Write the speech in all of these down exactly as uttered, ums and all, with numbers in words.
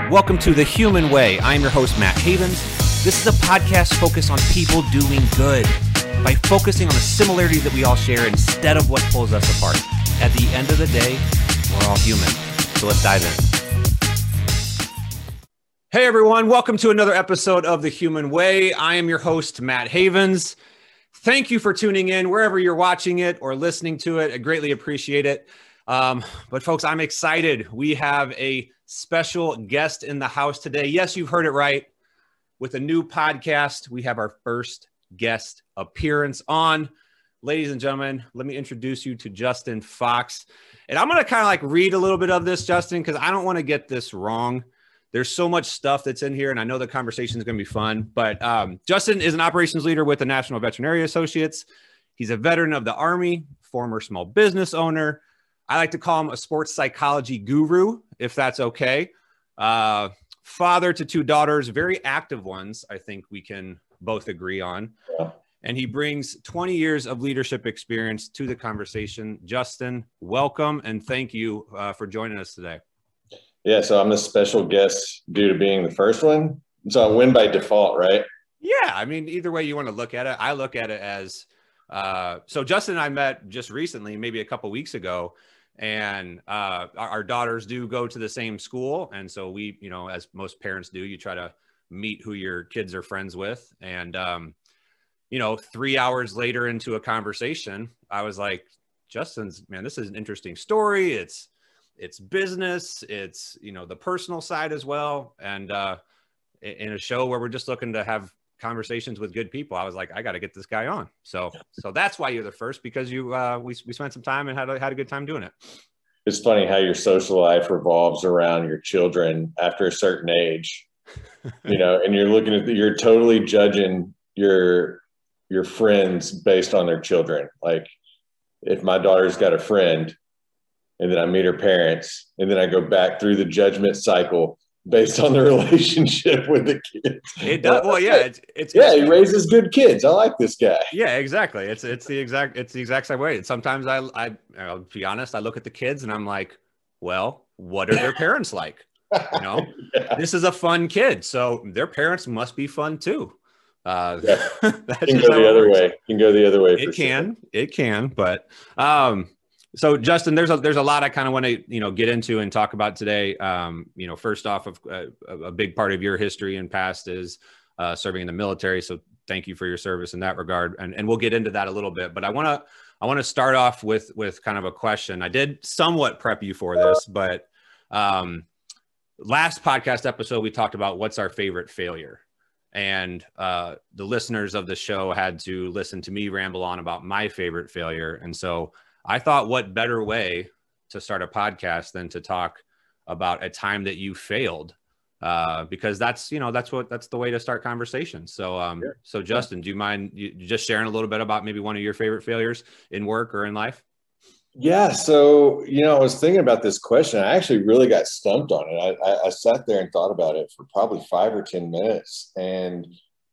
Welcome to The Human Way. I'm your host, Matt Havens. This is a podcast focused on people doing good by focusing on the similarities that we all share instead of what pulls us apart. At the end of the day, we're all human. So let's dive in. Hey, everyone. Welcome to another episode of The Human Way. I am your host, Matt Havens. Thank you for tuning in wherever you're watching it or listening to it. I greatly appreciate it. Um, but folks, I'm excited. We have a special guest in the house today. Yes, you've heard it right. With a new podcast, we have our first guest appearance on. Ladies and gentlemen, let me introduce you to Justin Fox. And I'm going to kind of like read a little bit of this, Justin, because I don't want to get this wrong. There's so much stuff that's in here, and I know the conversation is going to be fun. But um, Justin is an operations leader with the National Veterinary Associates. He's a veteran of the Army, former small business owner. I like to call him a sports psychology guru, if that's okay. Uh, father to two daughters, very active ones, I think we can both agree on. Yeah. And he brings twenty years of leadership experience to the conversation. Justin, welcome, and thank you uh, for joining us today. Yeah, so I'm the special guest due to being the first one. So I win by default, right? Yeah, I mean, either way you want to look at it. I look at it as, uh, so Justin and I met just recently, maybe a couple weeks ago. And uh, our, our daughters do go to the same school. And so we, you know, as most parents do, you try to meet who your kids are friends with. And, um, you know, three hours later into a conversation, I was like, Justin's, man, this is an interesting story. It's, it's business. It's, you know, the personal side as well. And uh, in a show where we're just looking to have conversations with good people, I was like, I got to get this guy on. So, so that's why you're the first, because you, uh, we, we spent some time and had a, had a good time doing it. It's funny how your social life revolves around your children after a certain age, you know, and you're looking at the, you're totally judging your, your friends based on their children. Like if my daughter's got a friend and then I meet her parents and then I go back through the judgment cycle based on the relationship with the kids. It does. Well, yeah, it's, it's yeah, he raises good kids. I like this guy. Yeah, exactly. It's, it's the exact, it's the exact same way. And sometimes I, I, I'll be honest, I look at the kids and I'm like, well, what are their parents like? You know, yeah. This is a fun kid. So their parents must be fun too. Uh, yeah. It can go the other way. It can go the other way. It can, it can, but, um, so Justin, there's a, there's a lot I kind of want to, you know, get into and talk about today. Um, you know, first off, of uh, a big part of your history and past is uh, serving in the military. So thank you for your service in that regard. And, and we'll get into that a little bit, but I want to, I want to start off with, with kind of a question. I did somewhat prep you for this, but um, last podcast episode, we talked about what's our favorite failure. And uh, the listeners of the show had to listen to me ramble on about my favorite failure. And so I thought, what better way to start a podcast than to talk about a time that you failed? Uh, because that's, you know, that's what, that's the way to start conversations. So, um, sure. So Justin, do you mind you just sharing a little bit about maybe one of your favorite failures in work or in life? Yeah. So, you know, I was thinking about this question. I actually really got stumped on it. I, I, I sat there and thought about it for probably five or ten minutes, and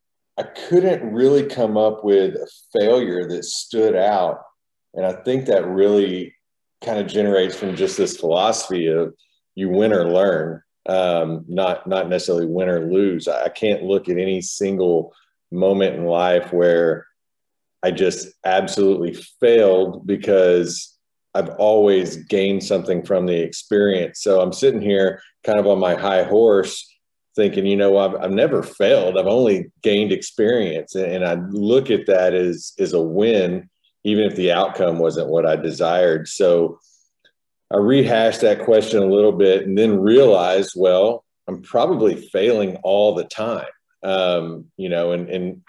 I couldn't really come up with a failure that stood out. And I think that really kind of generates from just this philosophy of you win or learn, um, not, not necessarily win or lose. I can't look at any single moment in life where I just absolutely failed, because I've always gained something from the experience. So I'm sitting here kind of on my high horse thinking, you know, I've, I've never failed. I've only gained experience. And I look at that as, as a win, even if the outcome wasn't what I desired. So I rehashed that question a little bit and then realized, well, I'm probably failing all the time. Um, you know, and, and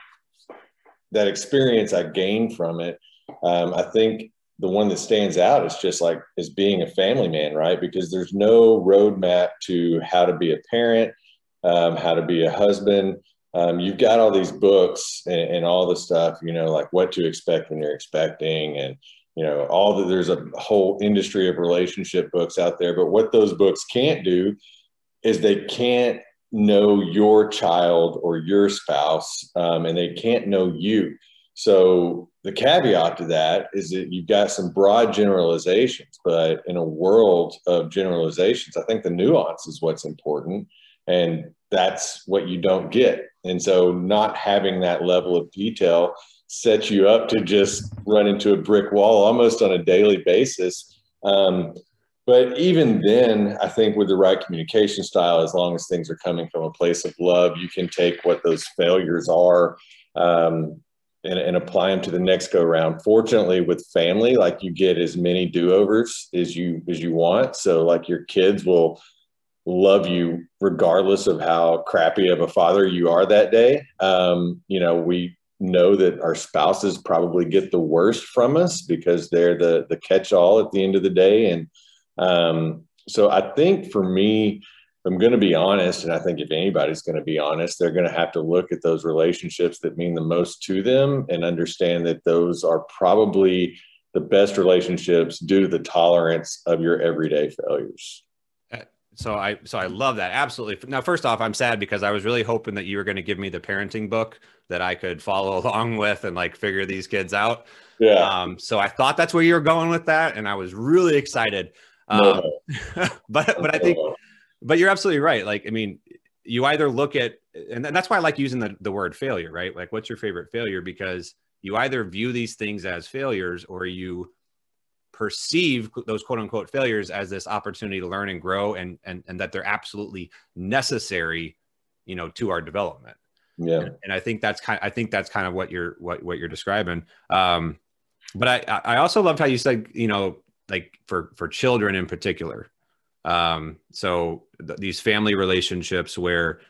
that experience I gained from it. Um, I think the one that stands out is just like, is being a family man, right? Because there's no roadmap to how to be a parent, um, how to be a husband. Um, you've got all these books and, and all the stuff, you know, like what to expect when you're expecting, and, you know, all the, there's a whole industry of relationship books out there. But what those books can't do is they can't know your child or your spouse, um, and they can't know you. So the caveat to that is that you've got some broad generalizations, but in a world of generalizations, I think the nuance is what's important. And that's what you don't get. And so not having that level of detail sets you up to just run into a brick wall almost on a daily basis. Um, but even then, I think with the right communication style, as long as things are coming from a place of love, you can take what those failures are um, and, and apply them to the next go round. Fortunately, with family, like you get as many do-overs as you as you want. So like your kids will love you regardless of how crappy of a father you are that day. Um, you know, we know that our spouses probably get the worst from us because they're the the catch-all at the end of the day. And um, so I think for me, I'm going to be honest, and I think if anybody's going to be honest, they're going to have to look at those relationships that mean the most to them and understand that those are probably the best relationships due to the tolerance of your everyday failures. So I, so I love that. Absolutely. Now, first off, I'm sad because I was really hoping that you were going to give me the parenting book that I could follow along with and like figure these kids out. Yeah. Um, so I thought that's where you were going with that. And I was really excited. Um, no. but, but I think, but you're absolutely right. Like, I mean, you either look at, and that's why I like using the, the word failure, right? Like, what's your favorite failure? Because you either view these things as failures or you perceive those quote unquote failures as this opportunity to learn and grow, and, and, and that they're absolutely necessary, you know, to our development. Yeah. And, and I think that's kind of, I think that's kind of what you're, what, what you're describing. Um, but I, I also loved how you said, you know, like for, for children in particular. Um, so th- these family relationships where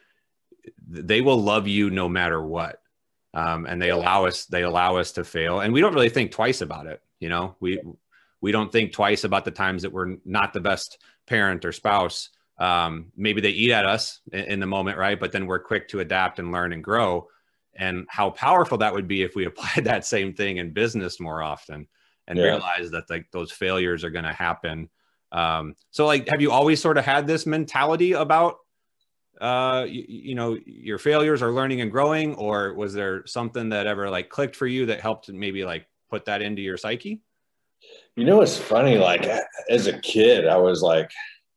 they will love you no matter what. Um, and they allow us, they allow us to fail, and we don't really think twice about it. You know, we, we don't think twice about the times that we're not the best parent or spouse. Um, maybe they eat at us in, in the moment, right? But then we're quick to adapt and learn and grow. And how powerful that would be if we applied that same thing in business more often and yeah. realize that like those failures are going to happen. Um, so like, have you always sort of had this mentality about, uh, you, you know, your failures or learning and growing, or was there something that ever like clicked for you that helped maybe like put that into your psyche? You know, it's funny, like as a kid, I was like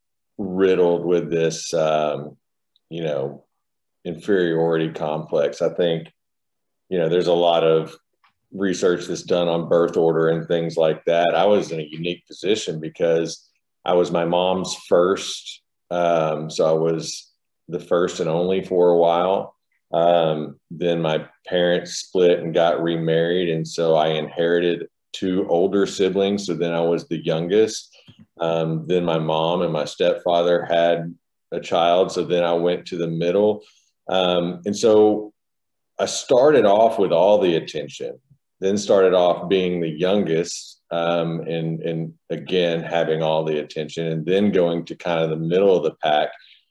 riddled with this, um, you know, inferiority complex. I think, you know, there's a lot of research that's done on birth order and things like that. I was in a unique position because I was my mom's first. Um, so I was the first and only for a while. Um, then my parents split and got remarried. And so I inherited two older siblings. So then I was the youngest. Um, then my mom and my stepfather had a child. So then I went to the middle. Um, and so I started off with all the attention, then started off being the youngest, um, and, and again, having all the attention, and then going to kind of the middle of the pack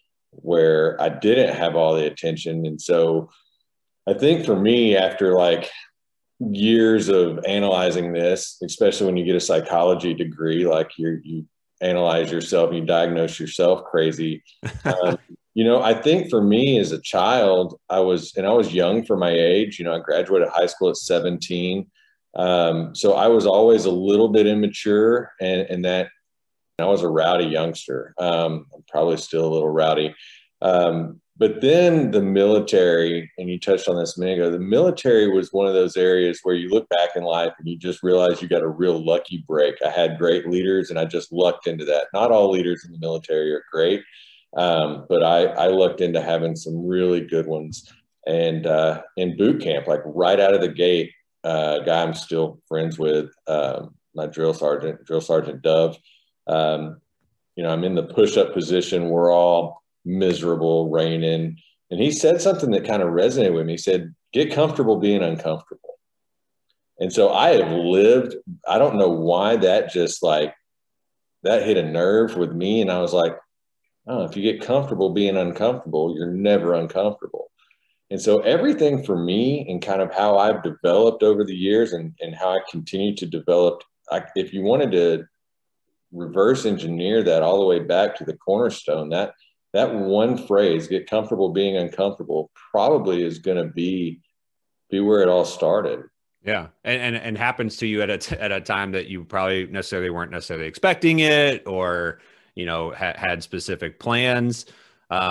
where I didn't have all the attention. And so I think for me, after like years of analyzing this, especially when you get a psychology degree, like you you analyze yourself, you diagnose yourself crazy. Um, you know, I think for me as a child, I was, and I was young for my age, you know, I graduated high school at seventeen. Um, so I was always a little bit immature, and, and that I was a rowdy youngster. Um, I'm probably still a little rowdy. Um, But then the military, and you touched on this a minute ago, the military was one of those areas where you look back in life and you just realize you got a real lucky break. I had great leaders and I just lucked into that. Not all leaders in the military are great, um, but I, I lucked into having some really good ones. And uh, in boot camp, like right out of the gate, uh, a guy I'm still friends with, um, my drill sergeant, drill sergeant Dove, um, you know, I'm in the push-up position. We're all miserable, raining. And he said something that kind of resonated with me. He said, get comfortable being uncomfortable. And so I have lived, I don't know why that just like, that hit a nerve with me. And I was like, oh, if you get comfortable being uncomfortable, you're never uncomfortable. And so everything for me and kind of how I've developed over the years and, and how I continue to develop, I, if you wanted to reverse engineer that all the way back to the cornerstone, that that one phrase, get comfortable being uncomfortable, probably is going to be, be where it all started. Yeah. And, and, and happens to you at a, t- at a time that you probably necessarily weren't necessarily expecting it, or, you know, ha- had specific plans. Um,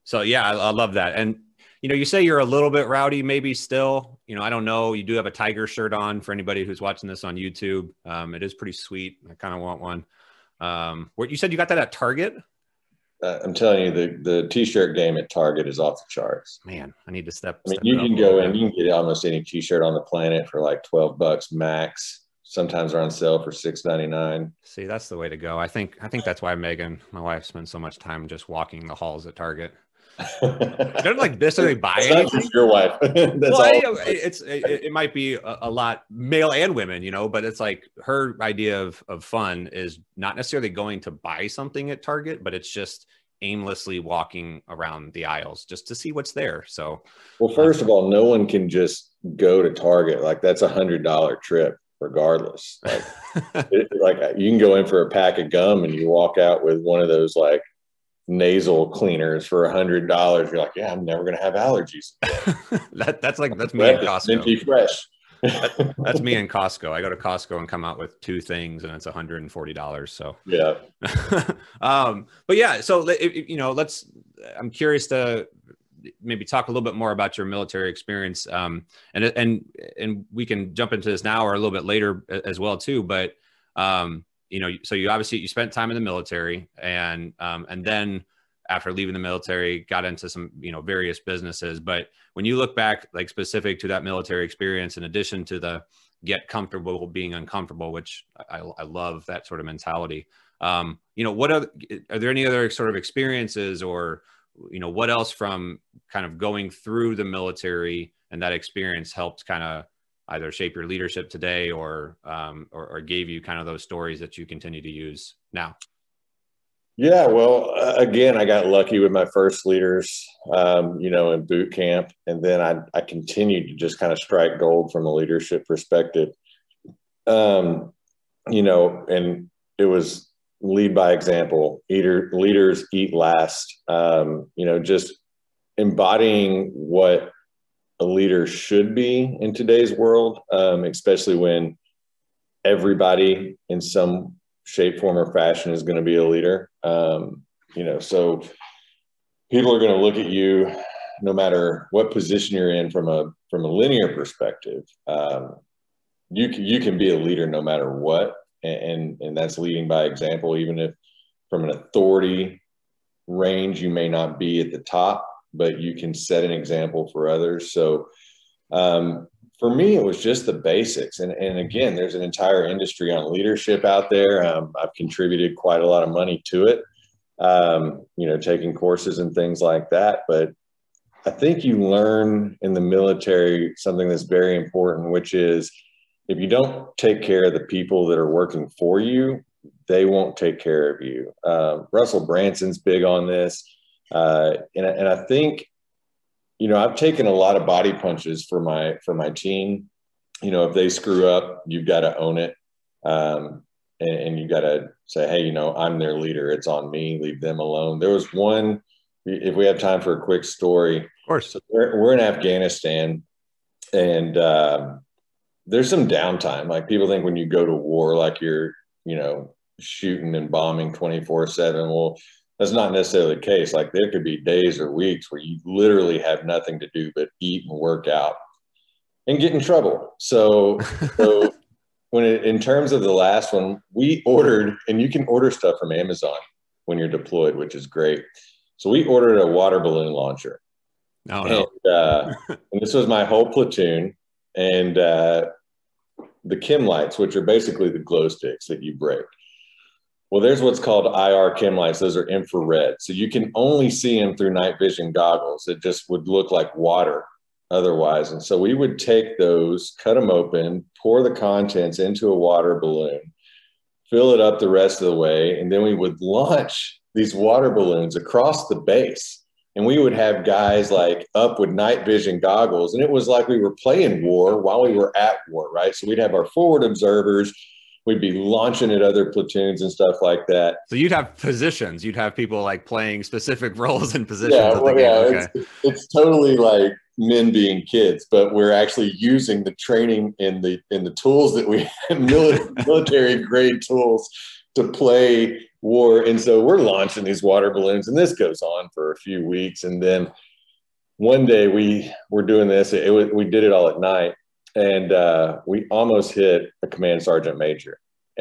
So yeah, I, I love that. And, you know, you say you're a little bit rowdy, maybe still, you know, I don't know. You do have a tiger shirt on for anybody who's watching this on YouTube. Um, it is pretty sweet. I kind of want one. Um, what you said you got that at Target? Uh, I'm telling you, the, the t-shirt game at Target is off the charts. Man, I need to step. I mean, step you can go in, bit. you can get almost any t-shirt on the planet for like twelve bucks max. Sometimes they're on sale for six ninety-nine. See, that's the way to go. I think, I think that's why Megan, my wife, spends so much time just walking the halls at Target. They're like this, so they buy That's anything. not just your wife. That's well, all. I, it's it, it might be a, a lot male and women, you know, but it's like her idea of of fun is not necessarily going to buy something at Target, but it's just aimlessly walking around the aisles just to see what's there. So, well, first of all, no one can just go to Target. Like that's a hundred dollar trip, regardless. Like, it, like you can go in for a pack of gum and you walk out with one of those like nasal cleaners for a hundred dollars. You're like, yeah, I'm never gonna have allergies. that that's like that's me in Costco. Minty fresh. that, that's me in Costco. I go to Costco and come out with two things, and it's one hundred forty dollars. So yeah. um, but yeah, so if, you know, let's. I'm curious to maybe talk a little bit more about your military experience, um, and and and we can jump into this now or a little bit later as well too. But um, you know, so you obviously you spent time in the military, and um, and then after leaving the military, got into some, you know, various businesses. But when you look back, like specific to that military experience, in addition to the get comfortable being uncomfortable, which I, I love that sort of mentality. Um, you know, what are, are there any other sort of experiences or, you know, what else from kind of going through the military and that experience helped kind of either shape your leadership today or, um, or, or gave you kind of those stories that you continue to use now? Yeah, well, uh, again, I got lucky with my first leaders, um, you know, in boot camp. And then I, I continued to just kind of strike gold from a leadership perspective. Um, you know, and it was lead by example, eater, leaders eat last, um, you know, just embodying what a leader should be in today's world, um, especially when everybody in some shape, form, or fashion is going to be a leader. Um, you know, so people are going to look at you no matter what position you're in from a from a linear perspective. Um, you can, you can be a leader no matter what, and and that's leading by example. Even if from an authority range you may not be at the top, but you can set an example for others. So um, for me, it was just the basics. And, and again, there's an entire industry on leadership out there. Um, I've contributed quite a lot of money to it, um, you know, taking courses and things like that. But I think you learn in the military something that's very important, which is if you don't take care of the people that are working for you, they won't take care of you. Uh, Russell Branson's big on this. Uh, and, and I think, you know, I've taken a lot of body punches for my, for my team. You know, if they screw up, you've got to own it. Um, and, and you got to say, hey, you know, I'm their leader. It's on me. Leave them alone. There was one, if we have time for a quick story. Of course. So we're, we're in Afghanistan, and uh, there's some downtime. Like people think when you go to war, like you're, you know, shooting and bombing twenty-four seven. Well, that's not necessarily the case. Like there could be days or weeks where you literally have nothing to do but eat and work out and get in trouble. So, so when it, in terms of the last one, we ordered, and you can order stuff from Amazon when you're deployed, which is great. So we ordered a water balloon launcher. Oh, no. And, uh, and this was my whole platoon. And uh, the chem lights, which are basically the glow sticks that you break. Well, there's what's called I R chem lights. Those are infrared. So you can only see them through night vision goggles. It just would look like water otherwise. And so we would take those, cut them open, pour the contents into a water balloon, fill it up the rest of the way, and then we would launch these water balloons across the base. And we would have guys like up with night vision goggles. And it was like we were playing war while we were at war, right? So we'd have our forward observers. We'd be launching at other platoons and stuff like that. So you'd have positions. You'd have people like playing specific roles and positions. Yeah, well, yeah okay. it's, it's totally like men being kids, but we're actually using the training and the in the tools that we have, military grade tools to play war. And so we're launching these water balloons, and this goes on for a few weeks. And then one day we were doing this. It, it we did it all at night, and uh, we almost hit a command sergeant major.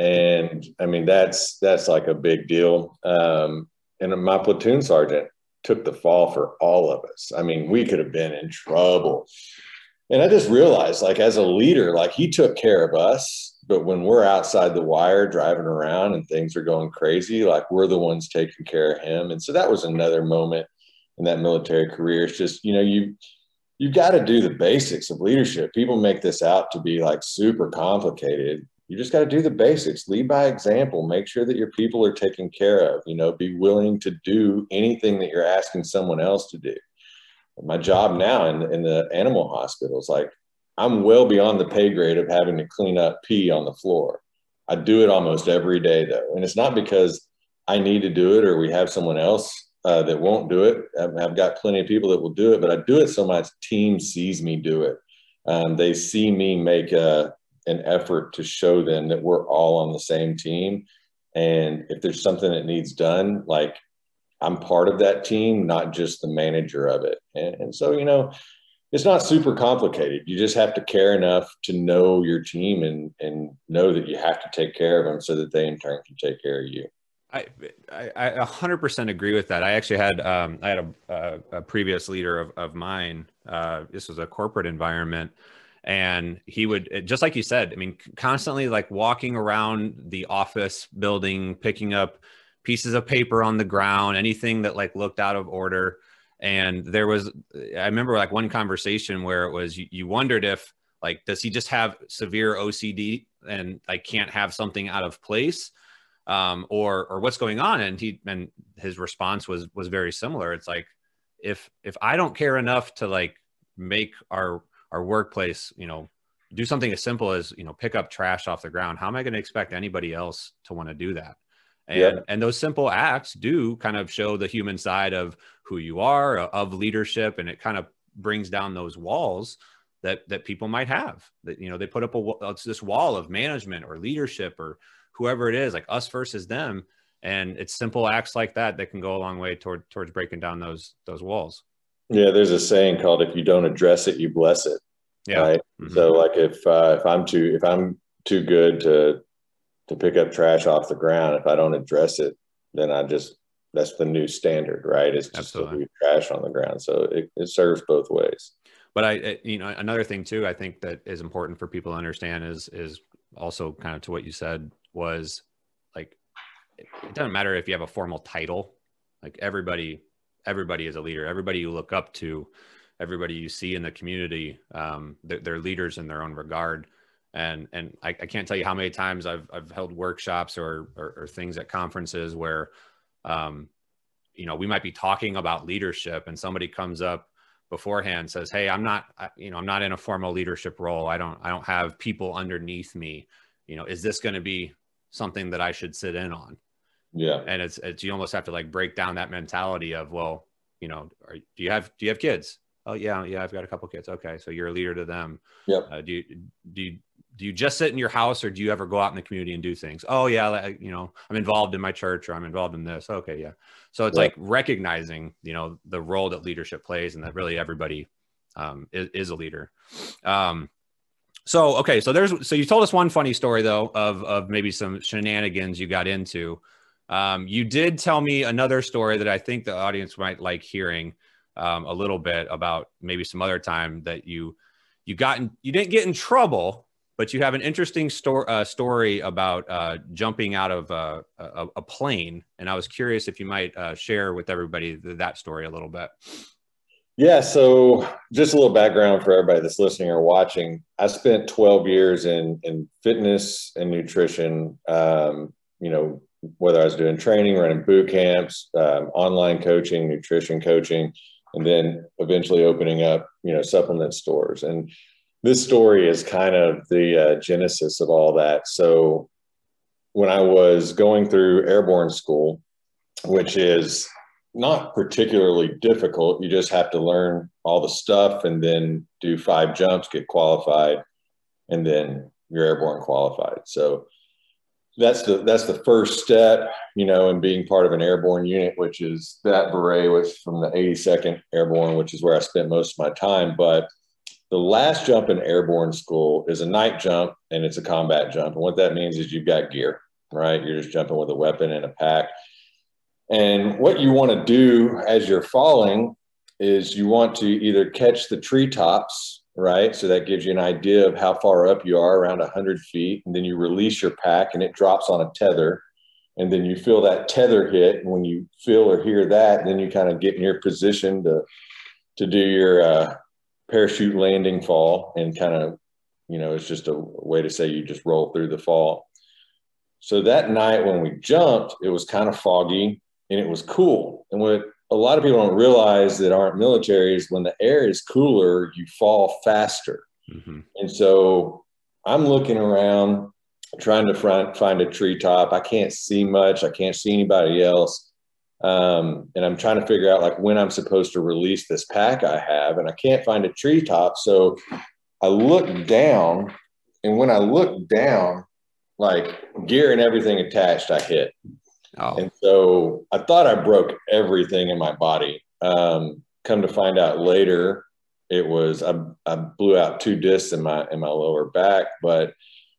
And I mean, that's that's like a big deal. Um, and my platoon sergeant took the fall for all of us. I mean, we could have been in trouble. And I just realized, like, as a leader, like, he took care of us, but when we're outside the wire driving around and things are going crazy, like, we're the ones taking care of him. And so that was another moment in that military career. It's just, you know, you, you got to do the basics of leadership. People make this out to be like super complicated. You just got to do the basics, lead by example, make sure that your people are taken care of, you know, be willing to do anything that you're asking someone else to do. My job now in, in the animal hospital is like, I'm well beyond the pay grade of having to clean up pee on the floor. I do it almost every day though. And it's not because I need to do it or we have someone else uh, that won't do it. I've, I've got plenty of people that will do it, but I do it so my team sees me do it. Um, they see me make a, an effort to show them that we're all on the same team. And if there's something that needs done, like, I'm part of that team, not just the manager of it. And, and so, you know, it's not super complicated. You just have to care enough to know your team and, and know that you have to take care of them so that they in turn can take care of you. I, I, I one hundred percent agree with that. I actually had, um, I had a, a, a previous leader of, of mine. Uh, this was a corporate environment. And he would, just like you said, I mean, constantly like walking around the office building, picking up pieces of paper on the ground, anything that like looked out of order. And there was, I remember like one conversation where it was, you, you wondered if like, does he just have severe O C D and I can't have something out of place? Um, or, or what's going on? And he, and his response was, was very similar. It's like, if, if I don't care enough to like make our, our workplace, you know, do something as simple as, you know, pick up trash off the ground, how am I going to expect anybody else to want to do that? And, yeah. and those simple acts do kind of show the human side of who you are, of leadership. And it kind of brings down those walls that, that people might have, that, you know, they put up a, it's this wall of management or leadership or whoever it is, like us versus them. And it's simple acts like that that can go a long way toward, towards breaking down those, those walls. Yeah. There's a saying called, if you don't address it, you bless it. Yeah. Right? Mm-hmm. So like if, uh, if I'm too, if I'm too good to, to pick up trash off the ground, if I don't address it, then I just, that's the new standard, right? It's just to leave trash on the ground. So it, it serves both ways. But I, you know, another thing too, I think that is important for people to understand is, is also kind of to what you said was like, it, it doesn't matter if you have a formal title, like everybody, everybody is a leader, everybody you look up to, everybody you see in the community, um, they're, they're leaders in their own regard. And, and I, I can't tell you how many times I've, I've held workshops or, or, or things at conferences where, um, you know, we might be talking about leadership and somebody comes up beforehand, says, hey, I'm not, you know, I'm not in a formal leadership role. I don't, I don't have people underneath me. You know, is this going to be something that I should sit in on? Yeah. And it's, it's, you almost have to like break down that mentality of, well, you know, are, do you have, do you have kids? Oh yeah. Yeah. I've got a couple kids. Okay. So you're a leader to them. Yep. Uh, do you, do you, do you just sit in your house or do you ever go out in the community and do things? Oh yeah. You know, I'm involved in my church or I'm involved in this. Okay. Yeah. So it's yep. like recognizing, you know, the role that leadership plays and that really everybody um, is, is a leader. Um, so, okay. So there's, so you told us one funny story though, of, of maybe some shenanigans you got into. Um, you did tell me another story that I think the audience might like hearing um, a little bit about maybe some other time that you, you got in, you didn't get in trouble, but you have an interesting sto- uh, story about uh, jumping out of uh, a, a plane. And I was curious if you might uh, share with everybody th- that story a little bit. Yeah. So just a little background for everybody that's listening or watching. I spent twelve years in, in fitness and nutrition, um, you know, whether I was doing training, running boot camps, um, online coaching, nutrition coaching, and then eventually opening up, you know, supplement stores. And this story is kind of the uh, genesis of all that. So when I was going through airborne school, which is not particularly difficult, you just have to learn all the stuff and then do five jumps, get qualified, and then you're airborne qualified. So that's the that's the first step, you know, in being part of an airborne unit, which is that beret was from the eighty-second Airborne, which is where I spent most of my time. But the last jump in airborne school is a night jump, and it's a combat jump. And what that means is you've got gear, right? You're just jumping with a weapon and a pack. And what you want to do as you're falling is you want to either catch the treetops, right? So that gives you an idea of how far up you are, around one hundred feet. And then you release your pack and it drops on a tether. And then you feel that tether hit. And when you feel or hear that, then you kind of get in your position to, to do your uh, parachute landing fall. And kind of, you know, it's just a way to say you just roll through the fall. So that night when we jumped, it was kind of foggy and it was cool. And what a lot of people don't realize that aren't military is when the air is cooler, you fall faster. Mm-hmm. And so I'm looking around, trying to find, find a treetop. I can't see much. I can't see anybody else. Um, and I'm trying to figure out like when I'm supposed to release this pack I have, and I can't find a treetop. So I look down, and when I look down, like gear and everything attached, I hit. Oh. And so I thought I broke everything in my body. Um, come to find out later, it was I, I blew out two discs in my in my lower back. But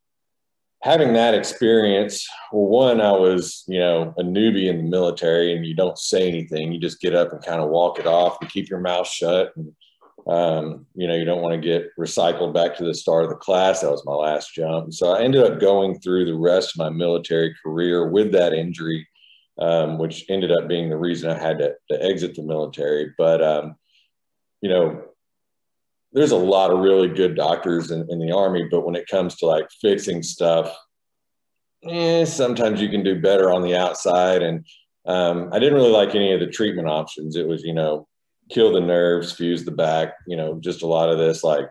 having that experience, well, one, I was, you know, a newbie in the military, and you don't say anything. You just get up and kind of walk it off and keep your mouth shut. And, um, you know, you don't want to get recycled back to the start of the class. That was my last jump. And so I ended up going through the rest of my military career with that injury, um, which ended up being the reason I had to, to exit the military. But, um, you know, there's a lot of really good doctors in, in the Army, but when it comes to like fixing stuff, eh, sometimes you can do better on the outside. And um, I didn't really like any of the treatment options. It was, you know, kill the nerves, fuse the back, you know, just a lot of this like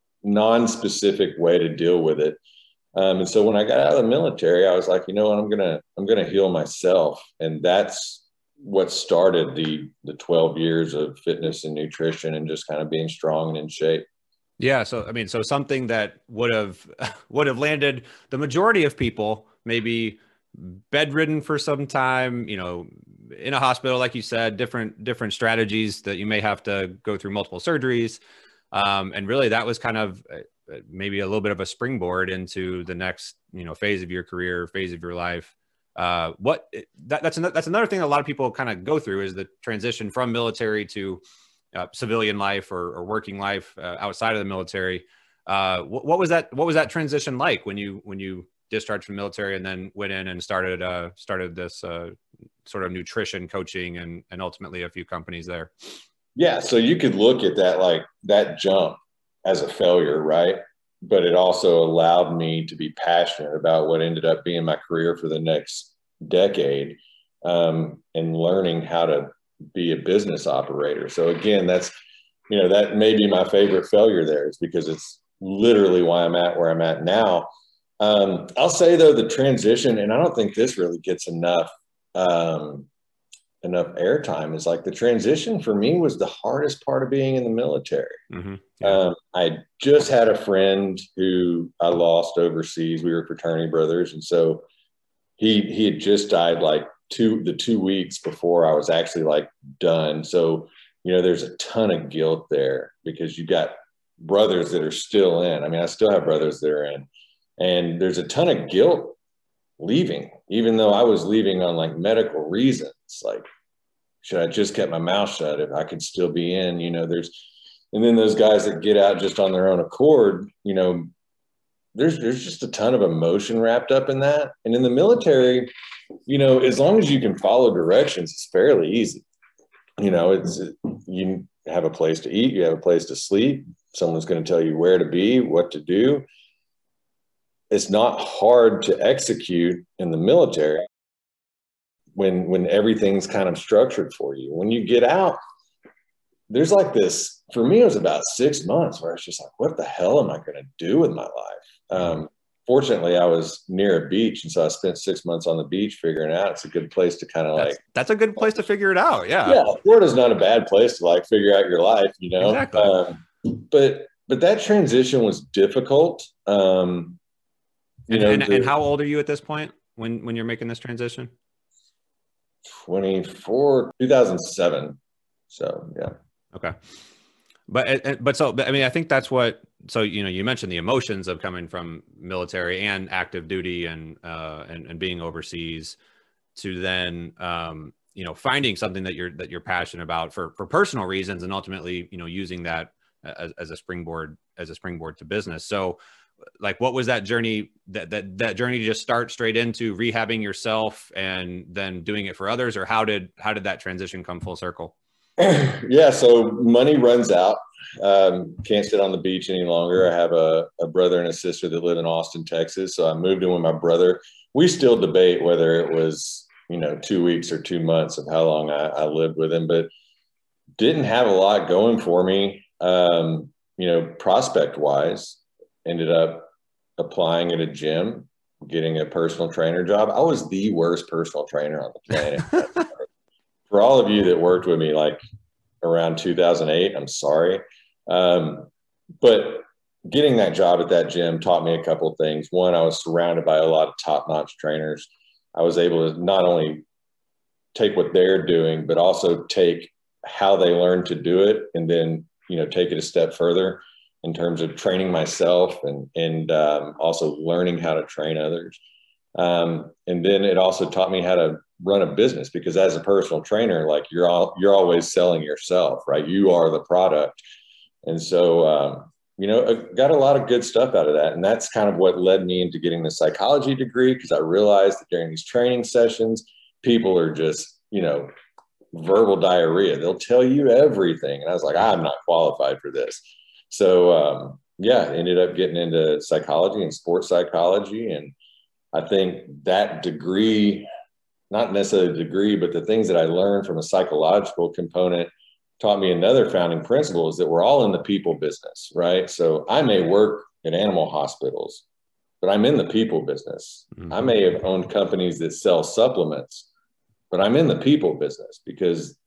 non-specific way to deal with it. Um, and so when I got out of the military, I was like, you know what, I'm going to, I'm going to heal myself. And that's what started the, the twelve years of fitness and nutrition and just kind of being strong and in shape. Yeah. So, I mean, so something that would have, would have landed the majority of people, maybe bedridden for some time, you know, in a hospital, like you said, different, different strategies that you may have to go through multiple surgeries. Um, and really that was kind of uh, maybe a little bit of a springboard into the next, you know, phase of your career, phase of your life. Uh, what that, that's, another, that's another thing that a lot of people kind of go through is the transition from military to uh, civilian life or, or working life uh, outside of the military. Uh, what, what was that, what was that transition like when you, when you discharged from the military and then went in and started, uh, started this, uh, sort of nutrition coaching and, and ultimately a few companies there? Yeah. So you could look at that, like that jump as a failure, right? But it also allowed me to be passionate about what ended up being my career for the next decade, um, and learning how to be a business operator. So again, that's, you know, that may be my favorite failure there, is because it's literally why I'm at where I'm at now. Um, I'll say though, the transition, and I don't think this really gets enough, um, enough airtime, is like the transition for me was the hardest part of being in the military. Mm-hmm. Yeah. Um, I just had a friend who I lost overseas. We were fraternity brothers. And so he, he had just died like two, the two weeks before I was actually like done. So, you know, there's a ton of guilt there because you got brothers that are still in. I mean, I still have brothers that are in, and there's a ton of guilt leaving, even though I was leaving on like medical reasons. Like, should I just kept my mouth shut if I could still be in? You know, there's, and then those guys that get out just on their own accord, you know, there's, there's just a ton of emotion wrapped up in that. And in the military, you know, as long as you can follow directions, it's fairly easy. You know, it's, you have a place to eat, you have a place to sleep. Someone's going to tell you where to be, what to do. It's not hard to execute in the military when, when everything's kind of structured for you. When you get out, there's like this, for me, it was about six months where I was just like, what the hell am I going to do with my life? Um, fortunately, I was near a beach. And so I spent six months on the beach figuring it out. It's a good place to kind of like. That's a good place to figure it out. Yeah. Yeah. Florida's not a bad place to like figure out your life, you know? Exactly. Um, but, but that transition was difficult. Um, You and, know, and, the, and how old are you at this point? when, when you're making this transition? twenty-four, two thousand seven. So, yeah. Okay. But, but so, I mean, I think that's what, so, you know, you mentioned the emotions of coming from military and active duty and, uh, and, and being overseas to then, um, you know, finding something that you're, that you're passionate about for, for personal reasons, and ultimately, you know, using that as, as a springboard, as a springboard to business. So like, what was that journey, that, that, that journey to just start straight into rehabbing yourself and then doing it for others? Or how did, how did that transition come full circle? Yeah. So money runs out. Um, can't sit on the beach any longer. I have a, a brother and a sister that live in Austin, Texas. So I moved in with my brother. We still debate whether it was, you know, two weeks or two months of how long I, I lived with him, but didn't have a lot going for me. Um, you know, prospect wise, ended up applying at a gym, getting a personal trainer job. I was the worst personal trainer on the planet. For all of you that worked with me, like around two thousand eight, I'm sorry. Um, but getting that job at that gym taught me a couple of things. One, I was surrounded by a lot of top-notch trainers. I was able to not only take what they're doing, but also take how they learned to do it, and then, you know, take it a step further in terms of training myself and, and um, also learning how to train others. Um, and then it also taught me how to run a business, because as a personal trainer, like you're all, you're always selling yourself, right? You are the product. And so, um, you know, I got a lot of good stuff out of that. And that's kind of what led me into getting the psychology degree, because I realized that during these training sessions, people are just, you know, verbal diarrhea. They'll tell you everything. And I was like, I'm not qualified for this. So, um, yeah, ended up getting into psychology and sports psychology. And I think that degree, not necessarily the degree, but the things that I learned from a psychological component taught me another founding principle, is that we're all in the people business, right? So I may work at animal hospitals, but I'm in the people business. Mm-hmm. I may have owned companies that sell supplements, but I'm in the people business, because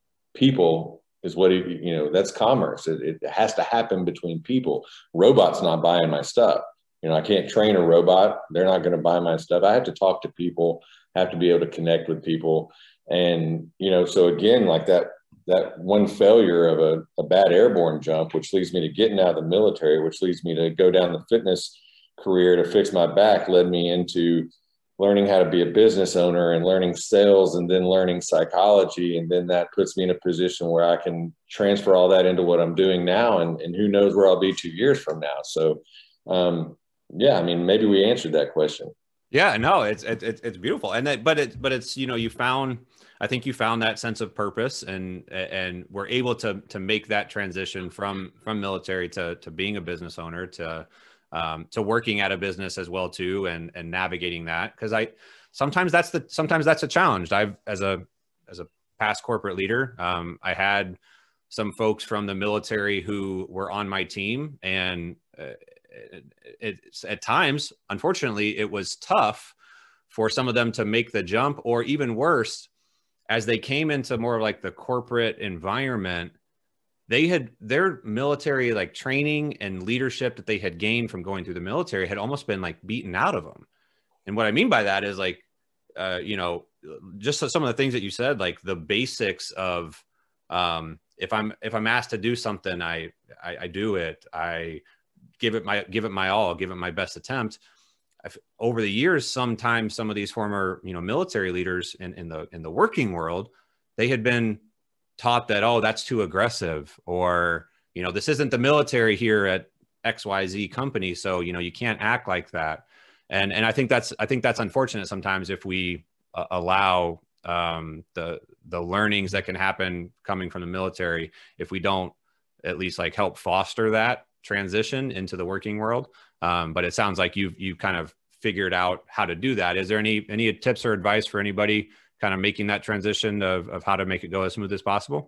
people is what, it, you know, that's commerce. It, it has to happen between people. Robots not buying my stuff. You know, I can't train a robot. They're not going to buy my stuff. I have to talk to people, have to be able to connect with people. And, you know, so again, like that, that one failure of a, a bad airborne jump, which leads me to getting out of the military, which leads me to go down the fitness career to fix my back, led me into learning how to be a business owner and learning sales, and then learning psychology. And then that puts me in a position where I can transfer all that into what I'm doing now. And, and who knows where I'll be two years from now. So, um, yeah, I mean, maybe we answered that question. Yeah, no, it's, it's, it's beautiful. And that, but it's, but it's, you know, you found, I think you found that sense of purpose, and, and were able to, to make that transition from, from military to, to being a business owner, to, um, to working at a business as well too, and, and navigating that. Cause I, sometimes that's the, sometimes that's a challenge. I've, as a, as a past corporate leader, um, I had some folks from the military who were on my team, and, uh, It, it, at times, unfortunately, it was tough for some of them to make the jump, or even worse, as they came into more of like the corporate environment, they had their military like training and leadership that they had gained from going through the military had almost been like beaten out of them. And what I mean by that is like, uh, you know, just so some of the things that you said, like the basics of um, if I'm if I'm asked to do something, I I, I do it. I give it my, give it my all, give it my best attempt. I've, over the years, sometimes some of these former, you know, military leaders in, in the, in the working world, they had been taught that, oh, that's too aggressive, or, you know, this isn't the military here at X Y Z company. So, you know, you can't act like that. And, and I think that's, I think that's unfortunate sometimes if we uh, allow um, the, the learnings that can happen coming from the military, if we don't at least like help foster that transition into the working world. Um, but it sounds like you've, you've kind of figured out how to do that. Is there any, any tips or advice for anybody kind of making that transition of, of how to make it go as smooth as possible?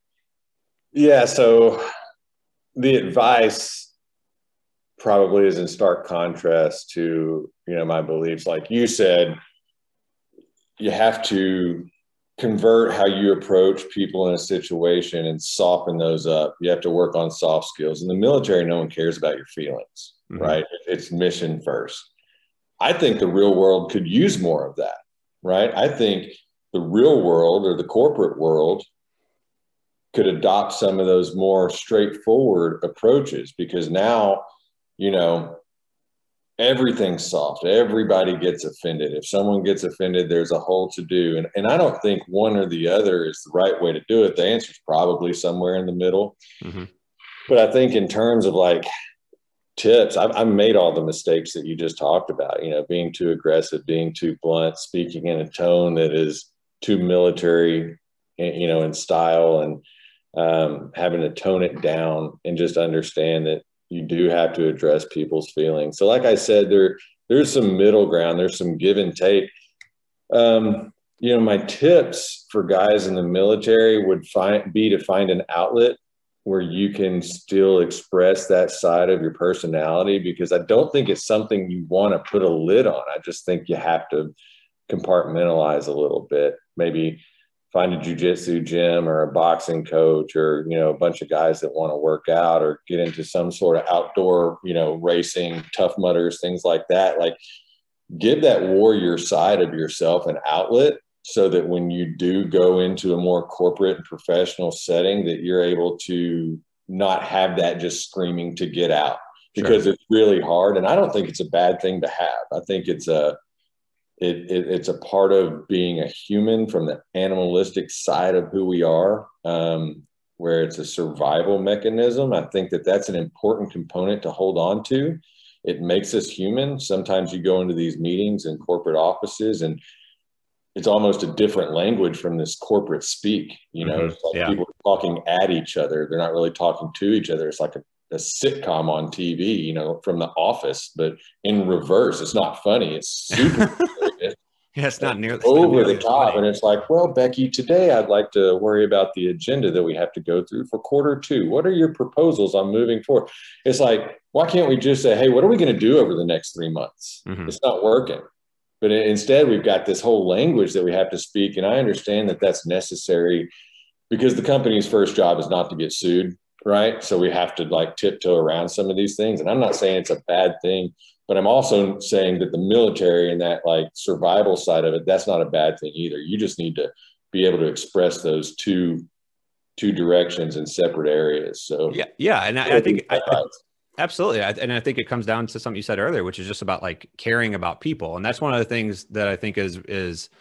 Yeah. So the advice probably is in stark contrast to, you know, my beliefs. Like you said, you have to convert how you approach people in a situation and soften those up. You have to work on soft skills. In the military, no one cares about your feelings, mm-hmm. right? It's mission first. I think the real world could use more of that, right? I think the real world or the corporate world could adopt some of those more straightforward approaches, because now, you know, everything's soft. Everybody gets offended. If someone gets offended, there's a whole to do. And, and I don't think one or the other is the right way to do it. The answer is probably somewhere in the middle. Mm-hmm. But I think in terms of like tips, I've, I've made all the mistakes that you just talked about, you know, being too aggressive, being too blunt, speaking in a tone that is too military, you know, in style, and um, having to tone it down and just understand that you do have to address people's feelings. So like I said, there, there's some middle ground, there's some give and take. Um, you know, my tips for guys in the military would find, be to find an outlet where you can still express that side of your personality, because I don't think it's something you want to put a lid on. I just think you have to compartmentalize a little bit, maybe find a jiu-jitsu gym or a boxing coach, or, you know, a bunch of guys that want to work out or get into some sort of outdoor, you know, racing, Tough Mudders, things like that. Like, give that warrior side of yourself an outlet, so that when you do go into a more corporate and professional setting, that you're able to not have that just screaming to get out, because sure. It's really hard. And I don't think it's a bad thing to have. I think it's a, It, it, it's a part of being a human from the animalistic side of who we are, um, where it's a survival mechanism. I think that that's an important component to hold on to. It makes us human. Sometimes you go into these meetings in corporate offices and it's almost a different language from this corporate speak. You know, mm-hmm. It's like yeah. people are talking at each other. They're not really talking to each other. It's like a, a sitcom on T V, you know, from The Office, but in reverse. It's not funny. It's super Yeah, it's not nearly over the top. And it's like, well, Becky, today I'd like to worry about the agenda that we have to go through for quarter two. What are your proposals on moving forward? It's like, why can't we just say, hey, what are we going to do over the next three months? Mm-hmm. It's not working. But instead, we've got this whole language that we have to speak. And I understand that that's necessary, because the company's first job is not to get sued, right? So we have to like tiptoe around some of these things. And I'm not saying it's a bad thing, but I'm also saying that the military and that like survival side of it, that's not a bad thing either. You just need to be able to express those two, two directions in separate areas. So yeah, yeah, and I, I think I, I, absolutely, I, and I think it comes down to something you said earlier, which is just about like caring about people, and that's one of the things that I think is is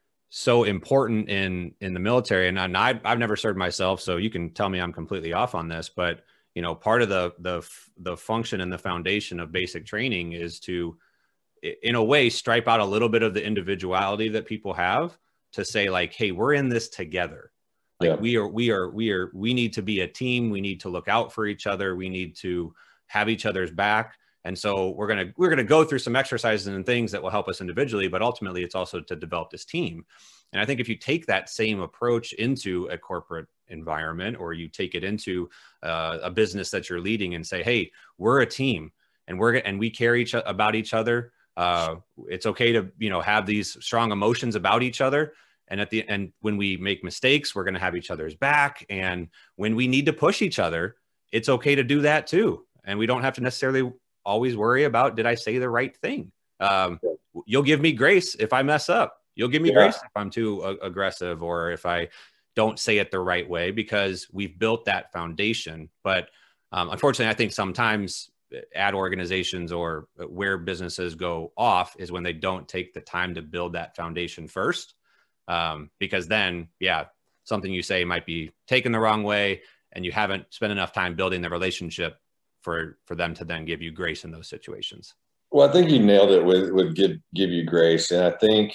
so important in in the military. And, and I I've never served myself, so you can tell me I'm completely off on this, but you know, part of the, the, the function and the foundation of basic training is to, in a way, stripe out a little bit of the individuality that people have, to say like, hey, we're in this together. Like yeah. we are, we are, we are, we need to be a team. We need to look out for each other. We need to have each other's back. And so we're going to, we're going to go through some exercises and things that will help us individually, but ultimately it's also to develop this team. And I think if you take that same approach into a corporate environment, or you take it into uh, a business that you're leading and say, hey, we're a team and we're, and we care each about each other. Uh, it's okay to, you know, have these strong emotions about each other. And at the end, when we make mistakes, we're going to have each other's back. And when we need to push each other, it's okay to do that too. And we don't have to necessarily always worry about, did I say the right thing? Um, you'll give me grace if I mess up. You'll give me yeah. grace if I'm too uh, aggressive, or if I don't say it the right way, because we've built that foundation. But um, unfortunately, I think sometimes ad organizations or where businesses go off is when they don't take the time to build that foundation first. Um, because then, yeah, something you say might be taken the wrong way, and you haven't spent enough time building the relationship for, for them to then give you grace in those situations. Well, I think you nailed it with, with give, give you grace. And I think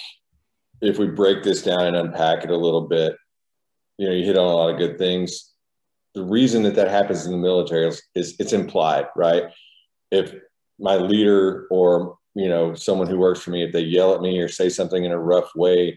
if we break this down and unpack it a little bit, you know, you hit on a lot of good things. The reason that that happens in the military is, is it's implied, right? If my leader or, you know, someone who works for me, if they yell at me or say something in a rough way,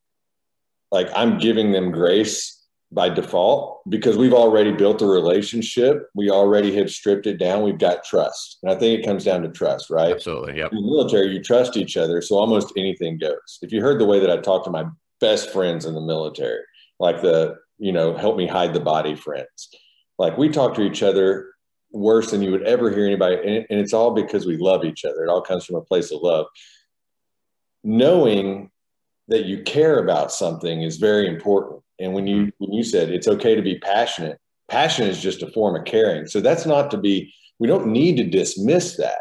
like I'm giving them grace by default, because we've already built a relationship. We already have stripped it down. We've got trust. And I think it comes down to trust, right? Absolutely. Yep. In the military, you trust each other. So almost anything goes. If you heard the way that I talk to my best friends in the military, like the, you know, help me hide the body friends, like we talk to each other worse than you would ever hear anybody. And, and it's all because we love each other. It all comes from a place of love. knowing that you care about something is very important. And when you when you said it's okay to be passionate, passion is just a form of caring. So that's not to be, we don't need to dismiss that.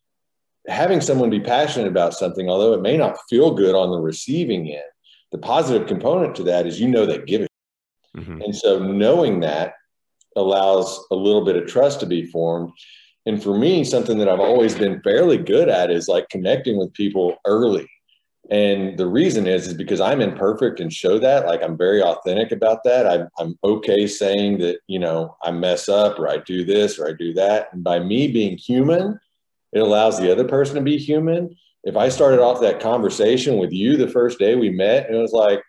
Having someone be passionate about something, although it may not feel good on the receiving end, the positive component to that is, you know, they give it. Mm-hmm. And so knowing that allows a little bit of trust to be formed. And for me, something that I've always been fairly good at is like connecting with people early. And the reason is, is because I'm imperfect and show that, like, I'm very authentic about that. I'm, I'm okay saying that, you know, I mess up, or I do this, or I do that. And by me being human, it allows the other person to be human. If I started off that conversation with you the first day we met, and it was like,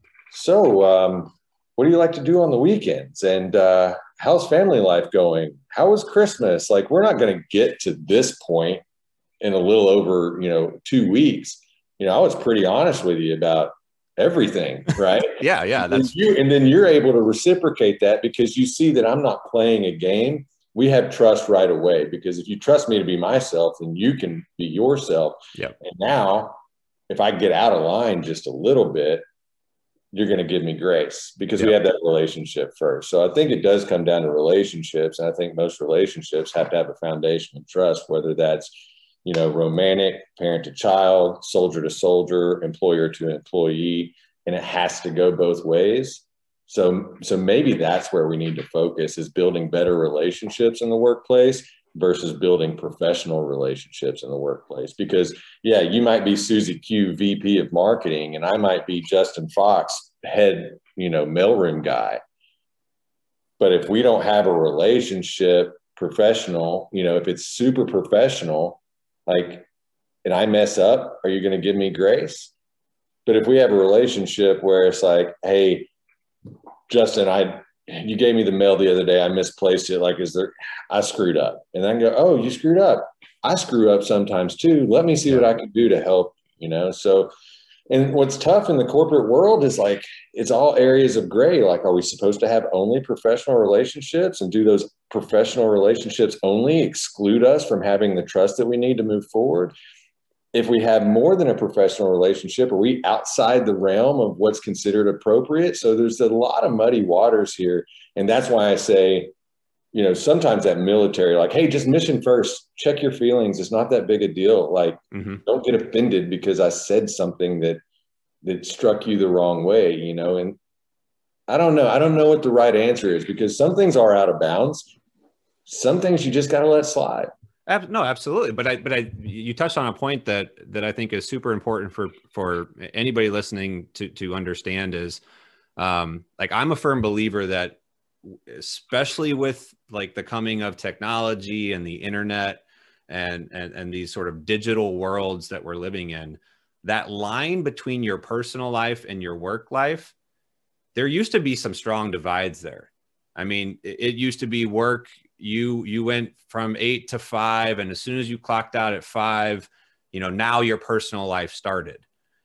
so um, what do you like to do on the weekends? And uh, how's family life going? How was Christmas? Like, we're not going to get to this point in a little over, you know, two weeks. You know, I was pretty honest with you about everything, right? yeah, yeah. And that's then you, and then you're able to reciprocate that because you see that I'm not playing a game. We have trust right away, because if you trust me to be myself, then you can be yourself. Yep. And now, if I get out of line just a little bit, you're going to give me grace, because yep. we have that relationship first. So I think it does come down to relationships. And I think most relationships have to have a foundation of trust, whether that's, you know, romantic, parent to child, soldier to soldier, employer to employee, and it has to go both ways. So, so maybe that's where we need to focus, is building better relationships in the workplace versus building professional relationships in the workplace. Because yeah, you might be Susie Q, V P of marketing, and I might be Justin Fox, head, you know, mailroom guy. But if we don't have a relationship, professional, you know, if it's super professional, like, and I mess up, are you going to give me grace? But if we have a relationship where it's like, hey, Justin, I, you gave me the mail the other day, I misplaced it. Like, is there, I screwed up. And then go, oh, you screwed up. I screw up sometimes too. Let me see yeah. what I can do to help, you know? So, and what's tough in the corporate world is like, it's all areas of gray. Like, are we supposed to have only professional relationships, and do those professional relationships only exclude us from having the trust that we need to move forward? If we have more than a professional relationship, are we outside the realm of what's considered appropriate? So there's a lot of muddy waters here. And that's why I say, you know, sometimes that military, like, hey, just mission first, check your feelings. It's not that big a deal. Like, mm-hmm. don't get offended because I said something that, that struck you the wrong way, you know? And I don't know. I don't know what the right answer is, because some things are out of bounds. Some things you just got to let slide. No, absolutely. But I, but I, you touched on a point that, that I think is super important for, for anybody listening to, to understand is, um, like, I'm a firm believer that, especially with like the coming of technology and the internet and, and, and these sort of digital worlds that we're living in, that line between your personal life and your work life, there used to be some strong divides there. I mean, it, it used to be work. You, you went from eight to five, and as soon as you clocked out at five, you know, now your personal life started.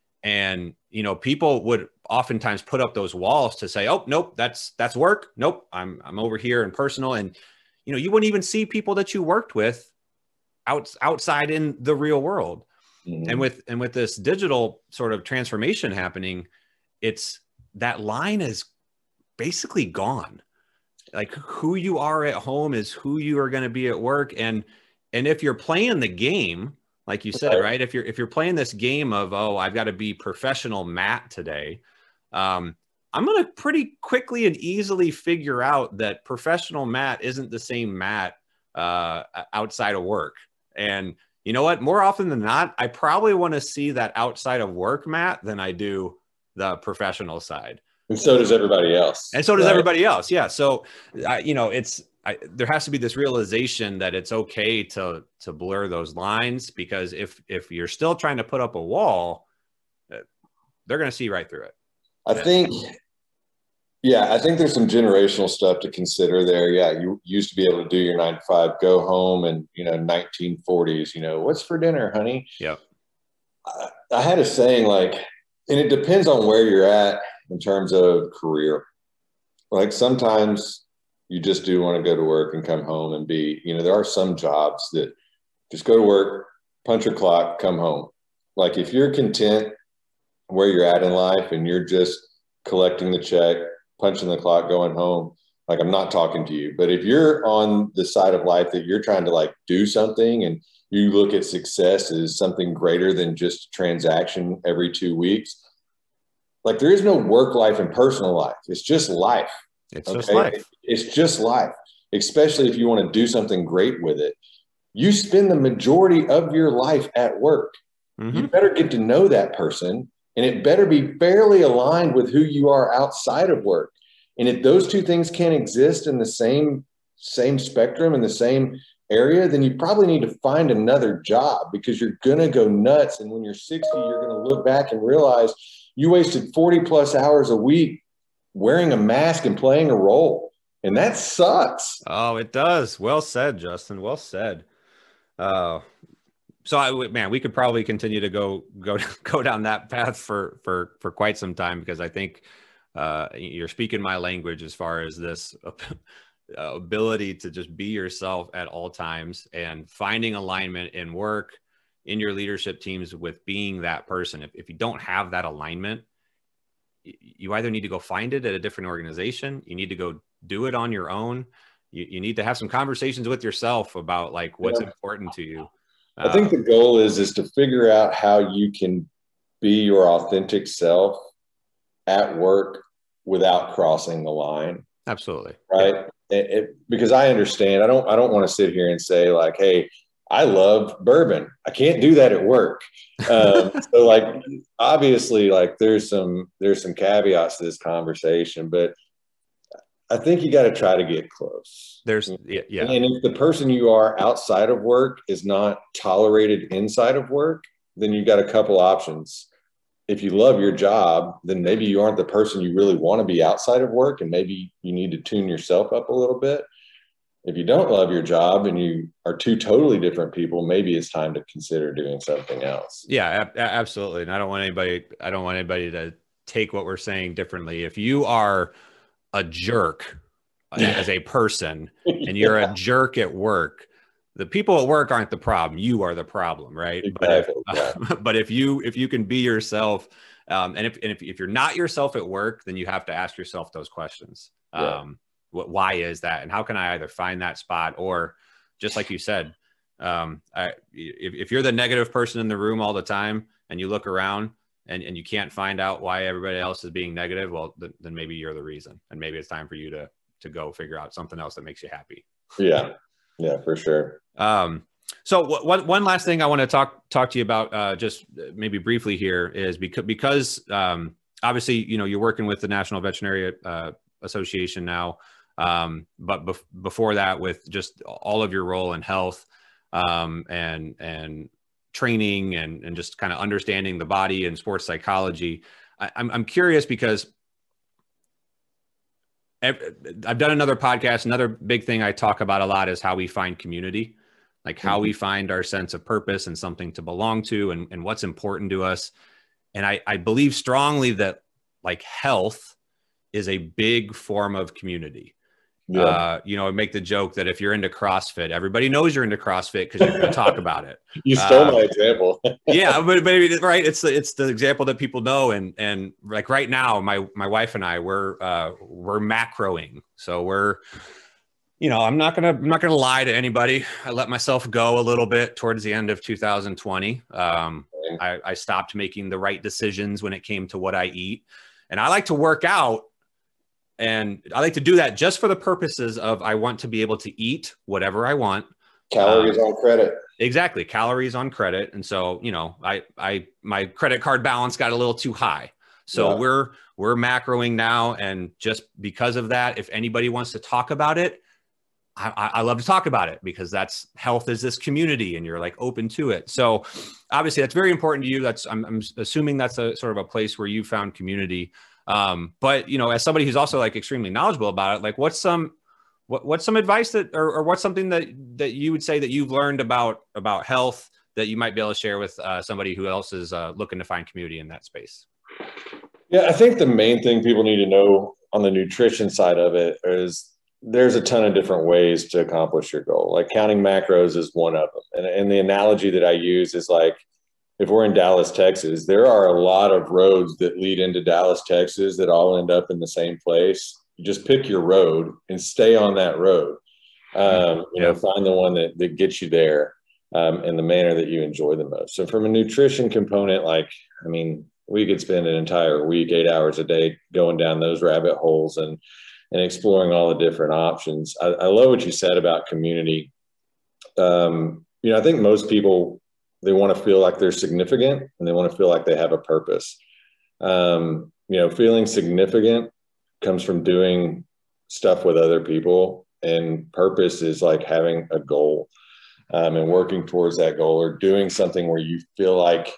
And, you know, people would oftentimes put up those walls to say, oh, nope, that's, that's work. Nope. I'm, I'm over here in personal. And, you know, you wouldn't even see people that you worked with out, outside in the real world. Mm-hmm. And with, and with this digital sort of transformation happening, it's, that line is basically gone. Like, who you are at home is who you are going to be at work. And, and if you're playing the game, like you said, right. If you're, if you're playing this game of, oh, I've got to be professional Matt today. Um, I'm going to pretty quickly and easily figure out that professional Matt isn't the same Matt uh, outside of work. And you know what, more often than not, I probably want to see that outside of work Matt than I do the professional side. And so does everybody else. And so does right? everybody else. Yeah. So, uh, you know, it's, I, there has to be this realization that it's okay to, to blur those lines, because if, if you're still trying to put up a wall, they're going to see right through it. I think, yeah, I think there's some generational stuff to consider there. Yeah. You used to be able to do your nine to five, go home, and, you know, nineteen forties, you know, what's for dinner, honey? Yeah. I, I had a saying, like, and it depends on where you're at in terms of career. Like, sometimes you just do want to go to work and come home and be, you know, there are some jobs that just go to work, punch your clock, come home. Like if you're content where you're at in life and you're just collecting the check, punching the clock, going home, like I'm not talking to you. But if you're on the side of life that you're trying to like do something and you look at success as something greater than just a transaction every two weeks, like there is no work life and personal life. It's just life. It's okay? just life. It's just life, especially if you want to do something great with it. You spend the majority of your life at work. Mm-hmm. You better get to know that person, and it better be fairly aligned with who you are outside of work. And if those two things can't exist in the same, same spectrum, in the same area, then you probably need to find another job, because you're going to go nuts. And when you're sixty, you're going to look back and realize you wasted forty plus hours a week wearing a mask and playing a role. And that sucks. Oh, it does. Well said, Justin. Well said. Uh, so I, man, we could probably continue to go, go, go down that path for, for, for quite some time, because I think uh, you're speaking my language as far as this ability to just be yourself at all times and finding alignment in work, in your leadership teams, with being that person. If, if you don't have that alignment, you either need to go find it at a different organization. You need to go do it on your own. You, you need to have some conversations with yourself about like what's yeah. important to you. I think the goal is, is to figure out how you can be your authentic self at work without crossing the line. Absolutely. Right. Yeah. It, it, because I understand, I don't, I don't want to sit here and say like, hey, I love bourbon. I can't do that at work. Um, so like, obviously like there's some, there's some caveats to this conversation, but I think you got to try to get close. There's yeah, yeah. And if the person you are outside of work is not tolerated inside of work, then you got a couple options. If you love your job, then maybe you aren't the person you really want to be outside of work, and maybe you need to tune yourself up a little bit. If you don't love your job and you are two totally different people, maybe it's time to consider doing something else. Yeah, a- absolutely. And I don't want anybody, I don't want anybody to take what we're saying differently. If you are a jerk as a person and you're yeah. a jerk at work, the people at work aren't the problem. You are the problem, right? Exactly. But if, uh, but if you if you can be yourself, um, and if and if, if you're not yourself at work, then you have to ask yourself those questions. Yeah. Um, what, why is that, and how can I either find that spot, or just like you said, um, I, if, if you're the negative person in the room all the time and you look around and, and you can't find out why everybody else is being negative, well, th- then maybe you're the reason, and maybe it's time for you to to go figure out something else that makes you happy. Yeah. Yeah, for sure. Um, so w- one, one last thing I want to talk, talk to you about, uh, just maybe briefly here, is because, because, um, obviously, you know, you're working with the National Veterinary, uh, Association now. Um, but bef- before that, with just all of your role in health, um, and, and training and, and just kind of understanding the body and sports psychology. I, I'm, I'm curious because I've done another podcast. Another big thing I talk about a lot is how we find community, like how we find our sense of purpose and something to belong to, and, and what's important to us. And I, I believe strongly that like health is a big form of community. Yeah. Uh, you know, I make the joke that if you're into CrossFit, everybody knows you're into CrossFit because you're going to talk about it. You stole um, my example. yeah, but maybe right. It's the, it's the example that people know. And, and like right now, my, my wife and I, we're, uh, we're macroing. So we're, you know, I'm not going to, I'm not going to lie to anybody. I let myself go a little bit towards the end of two thousand twenty. Um, I, I stopped making the right decisions when it came to what I eat. And I like to work out. And I like to do that just for the purposes of, I want to be able to eat whatever I want. Calories um, on credit. Exactly. Calories on credit. And so, you know, I, I, my credit card balance got a little too high. So yeah. we're, we're macroing now. And just because of that, if anybody wants to talk about it, I, I love to talk about it, because that's health is this community and you're like open to it. So obviously that's very important to you. That's, I'm, I'm assuming that's a sort of a place where you found community. Um, but, you know, as somebody who's also like extremely knowledgeable about it, like what's some, what, what's some advice that, or, or what's something that, that you would say that you've learned about, about health that you might be able to share with uh, somebody who else is uh, looking to find community in that space? Yeah, I think the main thing people need to know on the nutrition side of it is there's a ton of different ways to accomplish your goal. Like counting macros is one of them. And, and the analogy that I use is like, if we're in Dallas, Texas, there are a lot of roads that lead into Dallas, Texas that all end up in the same place. You just pick your road and stay on that road. Um, you yeah. know, find the one that, that gets you there um, in the manner that you enjoy the most. So from a nutrition component, like, I mean, we could spend an entire week, eight hours a day going down those rabbit holes and, and exploring all the different options. I, I love what you said about community. Um, you know, I think most people, they want to feel like they're significant and they want to feel like they have a purpose. Um, you know, feeling significant comes from doing stuff with other people, and purpose is like having a goal um, and working towards that goal, or doing something where you feel like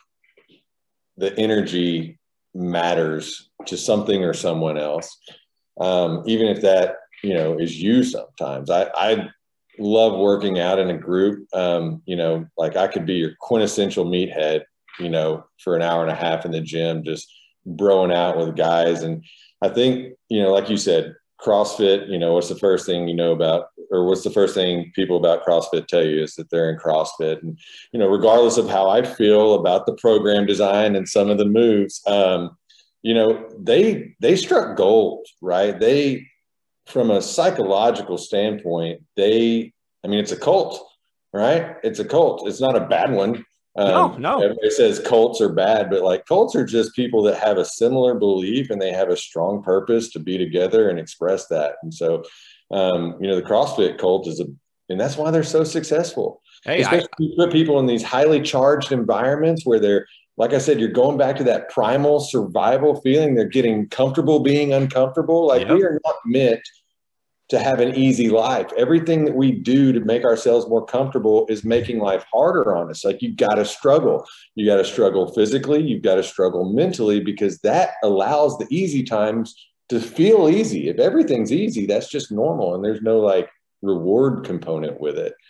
the energy matters to something or someone else. Um, even if that, you know, is you sometimes. I, I love working out in a group. Um, you know, like I could be your quintessential meathead, you know, for an hour and a half in the gym, just broing out with guys. And I think, you know, like you said, CrossFit, you know, what's the first thing you know about, or what's the first thing people about CrossFit tell you is that they're in CrossFit. And, you know, regardless of how I feel about the program design and some of the moves, um, you know, they, they struck gold, right? They, from a psychological standpoint, they, I mean, it's a cult, right? It's a cult. It's not a bad one. Um, no, no. Everybody says cults are bad, but like cults are just people that have a similar belief and they have a strong purpose to be together and express that. And so, um, you know, the CrossFit cult is a, and that's why they're so successful. Hey, Especially I, you put people in these highly charged environments where they're, like I said, you're going back to that primal survival feeling. They're getting comfortable being uncomfortable. Like yep. we are not meant to have an easy life. Everything that we do to make ourselves more comfortable is making life harder on us. Like you got to struggle. You got to struggle physically. You've got to struggle mentally, because that allows the easy times to feel easy. If everything's easy, that's just normal. And there's no like reward component with it.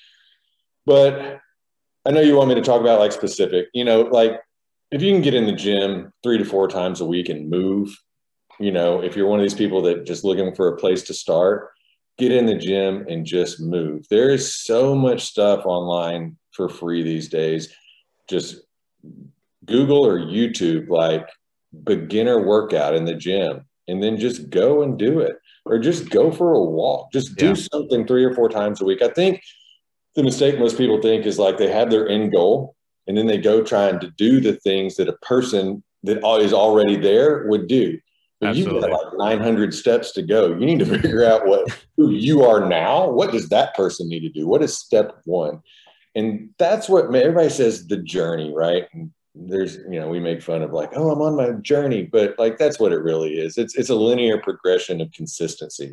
But I know you want me to talk about like specific, you know, like if you can get in the gym three to four times a week and move, you know, if you're one of these people that just looking for a place to start, get in the gym and just move. There is so much stuff online for free these days. Just Google or YouTube, like beginner workout in the gym, and then just go and do it, or just go for a walk. Just do yeah. something three or four times a week. I think the mistake most people think is like they have their end goal and then they go trying to do the things that a person that is already there would do. But you've got like nine hundred steps to go. You need to figure out what who you are now. What does that person need to do? What is step one? And that's what everybody says, the journey, right? And there's, you know, we make fun of like, oh, I'm on my journey, but like that's what it really is. It's it's a linear progression of consistency.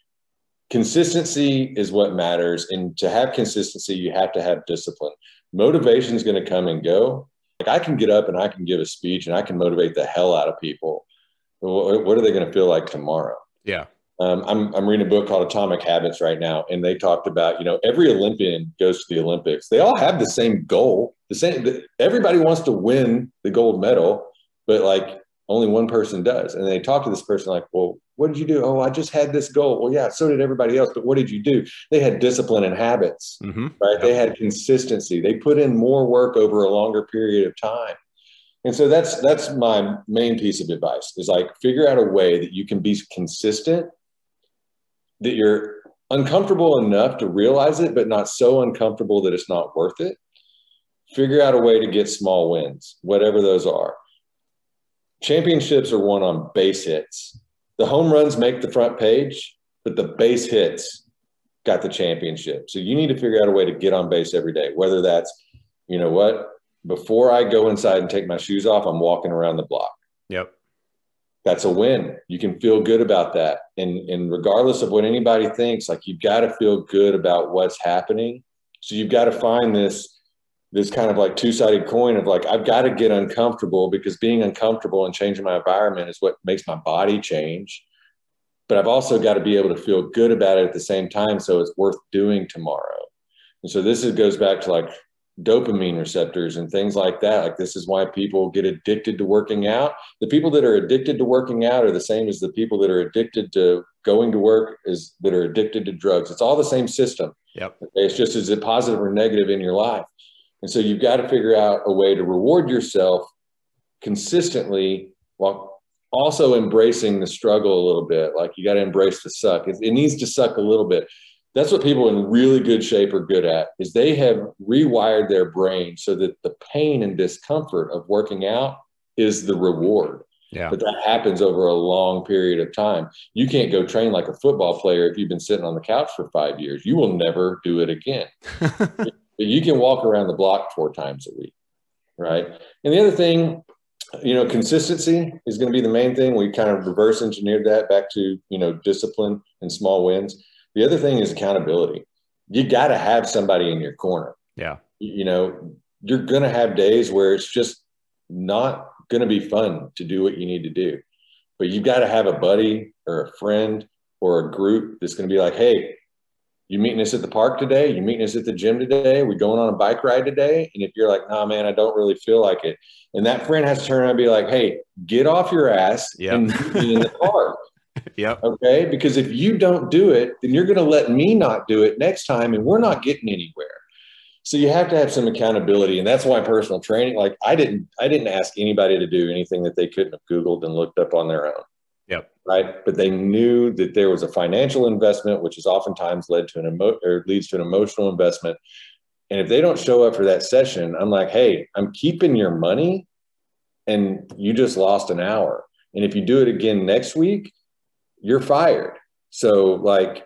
Consistency is what matters, and to have consistency, you have to have discipline. Motivation is going to come and go. Like I can get up and I can give a speech and I can motivate the hell out of people. What are they going to feel like tomorrow? Yeah. Um, I'm, I'm reading a book called Atomic Habits right now. And they talked about, you know, every Olympian goes to the Olympics. They all have the same goal. The same, everybody wants to win the gold medal, but like only one person does. And they talk to this person like, well, what did you do? Oh, I just had this goal. Well, yeah, so did everybody else. But what did you do? They had discipline and habits, mm-hmm. right? Yep. They had consistency. They put in more work over a longer period of time. And so that's that's my main piece of advice is like figure out a way that you can be consistent, that you're uncomfortable enough to realize it, but not so uncomfortable that it's not worth it. Figure out a way to get small wins, whatever those are. Championships are won on base hits. The home runs make the front page, but the base hits got the championship. So you need to figure out a way to get on base every day, whether that's, you know what, before I go inside and take my shoes off, I'm walking around the block. Yep. That's a win. You can feel good about that. And, and regardless of what anybody thinks, like you've got to feel good about what's happening. So you've got to find this, this kind of like two-sided coin of like, I've got to get uncomfortable, because being uncomfortable and changing my environment is what makes my body change. But I've also got to be able to feel good about it at the same time, so it's worth doing tomorrow. And so this is, goes back to like dopamine receptors and things like that. Like this is why people get addicted to working out. The people that are addicted to working out are the same as the people that are addicted to going to work, is that are addicted to drugs. It's all the same system. Yep. Okay? It's just, is it positive or negative in your life? And so you've got to figure out a way to reward yourself consistently while also embracing the struggle a little bit. Like you got to embrace the suck. It, it needs to suck a little bit. That's what people in really good shape are good at, is they have rewired their brain so that the pain and discomfort of working out is the reward. Yeah. But that happens over a long period of time. You can't go train like a football player if you've been sitting on the couch for five years. You will never do it again. But you can walk around the block four times a week, right? And the other thing, you know, consistency is going to be the main thing. We kind of reverse engineered that back to, you know, discipline and small wins. The other thing is accountability. You got to have somebody in your corner. Yeah. You know, you're going to have days where it's just not going to be fun to do what you need to do, but you've got to have a buddy or a friend or a group that's going to be like, hey, you meeting us at the park today? You meeting us at the gym today? We going on a bike ride today? And if you're like, nah, man, I don't really feel like it. And that friend has to turn around and be like, hey, get off your ass yep. and meet me in the park. Yep. Okay. Because if you don't do it, then you're going to let me not do it next time. And we're not getting anywhere. So you have to have some accountability. And that's why personal training, like I didn't, I didn't ask anybody to do anything that they couldn't have Googled and looked up on their own. Yep. Right. But they knew that there was a financial investment, which is oftentimes led to an emo or leads to an emotional investment. And if they don't show up for that session, I'm like, hey, I'm keeping your money and you just lost an hour. And if you do it again next week, you're fired. So like,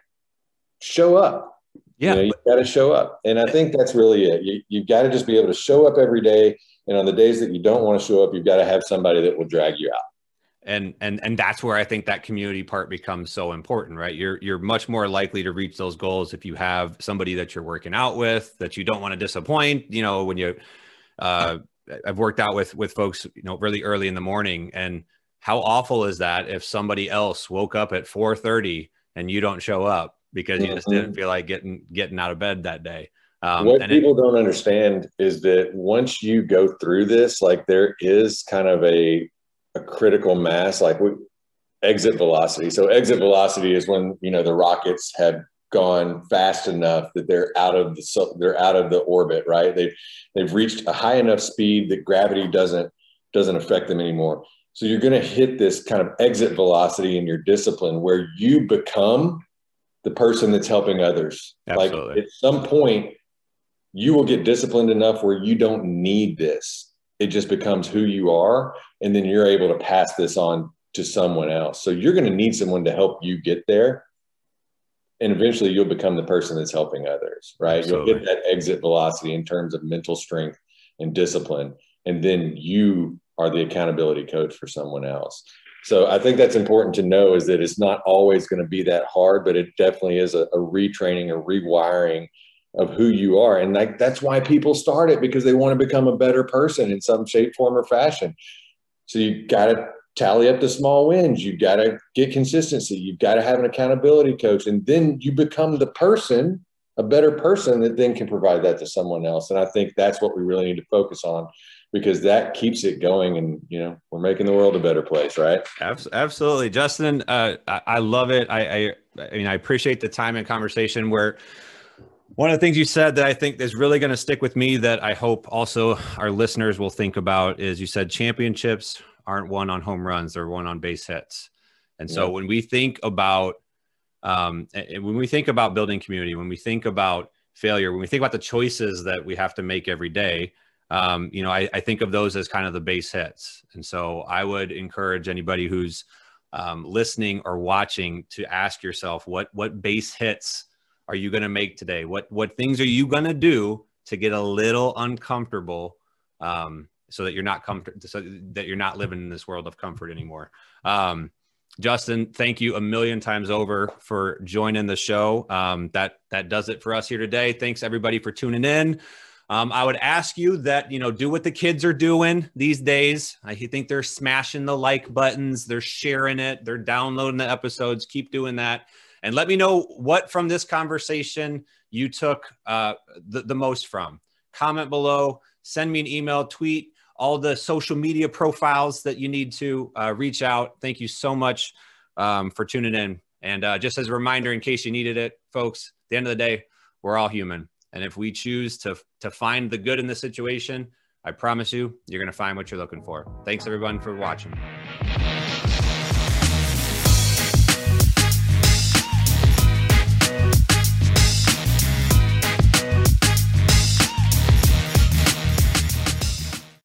show up. Yeah. You know, you got to show up. And I think that's really it. You, you've got to just be able to show up every day. And on the days that you don't want to show up, you've got to have somebody that will drag you out. And, and, and that's where I think that community part becomes so important, right? You're, you're much more likely to reach those goals if you have somebody that you're working out with, that you don't want to disappoint. You know, when you, uh, I've worked out with, with folks, you know, really early in the morning, and how awful is that if somebody else woke up at four thirty and you don't show up because you just didn't feel like getting, getting out of bed that day. Um, what and people it, don't understand is that once you go through this, like there is kind of a, a critical mass, like we, exit velocity. So exit velocity is when, you know, the rockets have gone fast enough that they're out of the, so they're out of the orbit, right? They've, they've reached a high enough speed that gravity doesn't, doesn't affect them anymore. So you're going to hit this kind of exit velocity in your discipline where you become the person that's helping others. Absolutely. Like at some point you will get disciplined enough where you don't need this. It just becomes who you are. And then you're able to pass this on to someone else. So you're going to need someone to help you get there. And eventually you'll become the person that's helping others, right? Absolutely. You'll hit that exit velocity in terms of mental strength and discipline. And then you are the accountability coach for someone else. So I think that's important to know, is that it's not always going to be that hard, but it definitely is a, a retraining, a rewiring of who you are. And like, that's why people start it, because they want to become a better person in some shape, form, or fashion. So you got to tally up the small wins. You got to get consistency. You've got to have an accountability coach. And then you become the person, a better person that then can provide that to someone else. And I think that's what we really need to focus on, because that keeps it going. And, you know, we're making the world a better place, right? Absolutely. Justin, uh, I, I love it. I, I, I mean, I appreciate the time and conversation. Where one of the things you said that I think is really going to stick with me, that I hope also our listeners will think about, is you said championships aren't won on home runs, they're won on base hits. And so yeah. when we think about, um, when we think about building community, when we think about failure, when we think about the choices that we have to make every day, um, you know, I, I think of those as kind of the base hits. And so I would encourage anybody who's um, listening or watching to ask yourself, what, what base hits are you going to make today? What, what things are you going to do to get a little uncomfortable, um, so that you're not comfort, so that you're not living in this world of comfort anymore. Um, Justin, thank you a million times over for joining the show. Um, that, that does it for us here today. Thanks everybody for tuning in. Um, I would ask you that, you know, do what the kids are doing these days. I think they're smashing the like buttons. They're sharing it. They're downloading the episodes. Keep doing that. And let me know what from this conversation you took uh, the, the most from. Comment below, send me an email, tweet, all the social media profiles that you need to uh, reach out. Thank you so much um, for tuning in. And uh, just as a reminder, in case you needed it, folks, at the end of the day, we're all human. And if we choose to, to find the good in the situation, I promise you, you're going to find what you're looking for. Thanks everyone for watching.